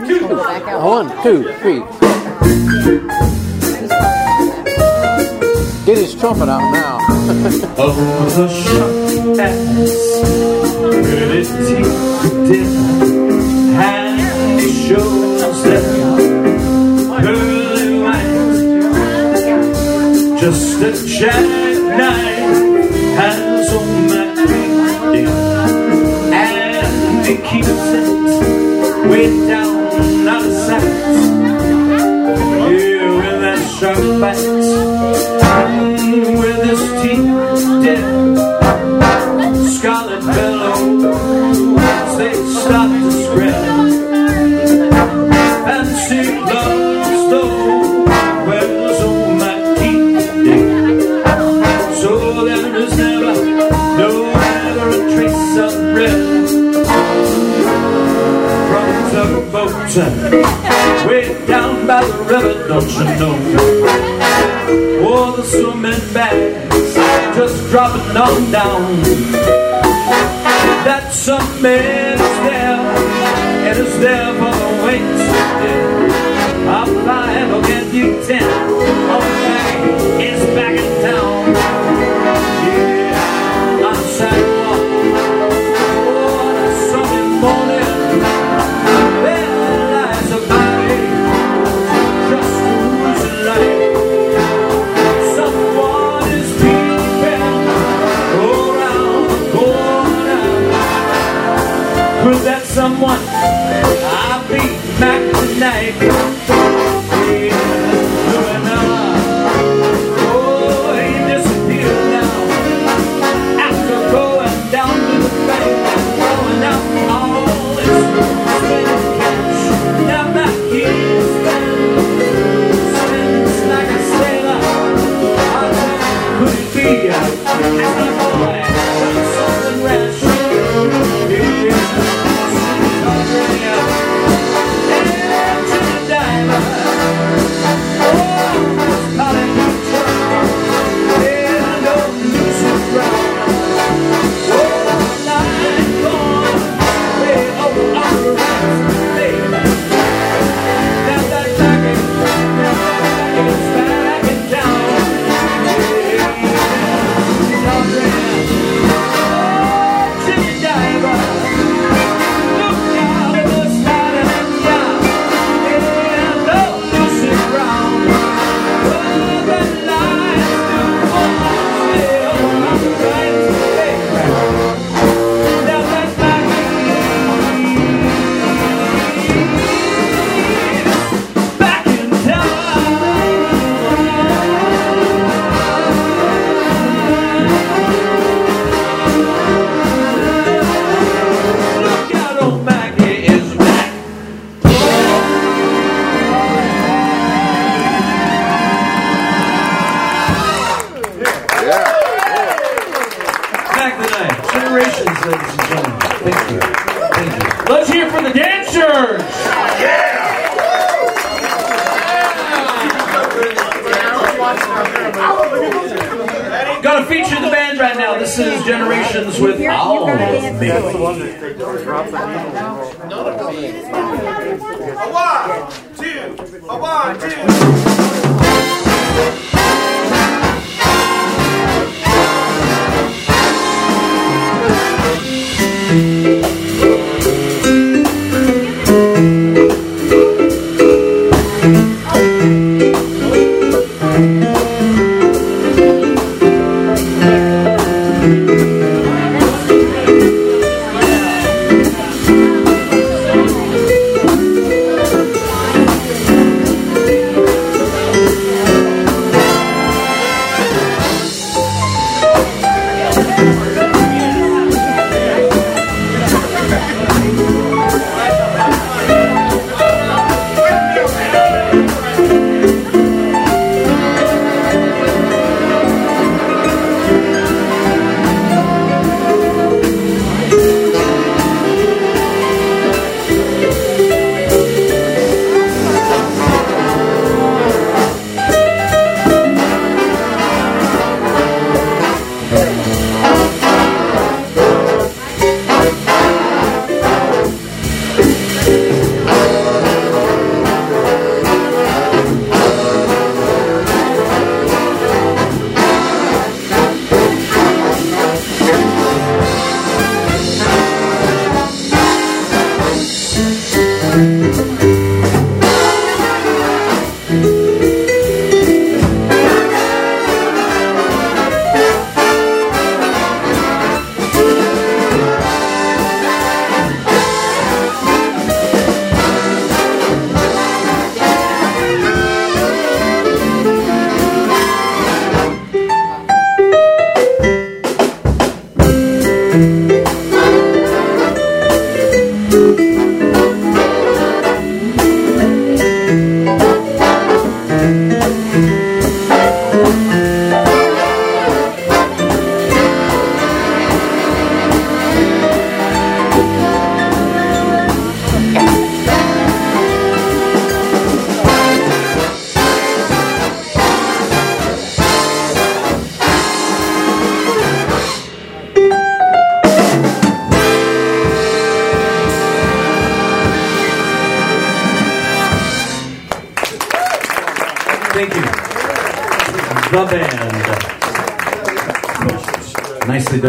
1, 2, 3. Get his trumpet out now. Oh, the short ass, pretty dinner, and it shows that early light, just a jackknife has on my feet, and it keeps it way down out of sight. Yeah, with that sharp bite, with his teeth dead, scarlet billows they start to spread. Fancy love stole wells on my teeth dead. So there is never a trace of red from the boat way down by the river, don't you know? Oh, the swimming bags just dropping on down. That some man is there, and is there for the wait. I'll 5, I'll get you 10. All back is back in town. Yeah, on sidewalk. Oh, on a sunny morning, there lies a body just losing life. Someone is peeping around the corner. Could that someone? I'll be back tonight. Oh, he disappeared now. After going down to the bank and throwing out all his spending cash. Now back here spends like a sailor. Could it be as a boy something rash? Let's hear for the dancers! Gonna feature the band right now. This is Generations with All of Me. A 1, 2, a 1, 2. Thank you. The band. Nicely done.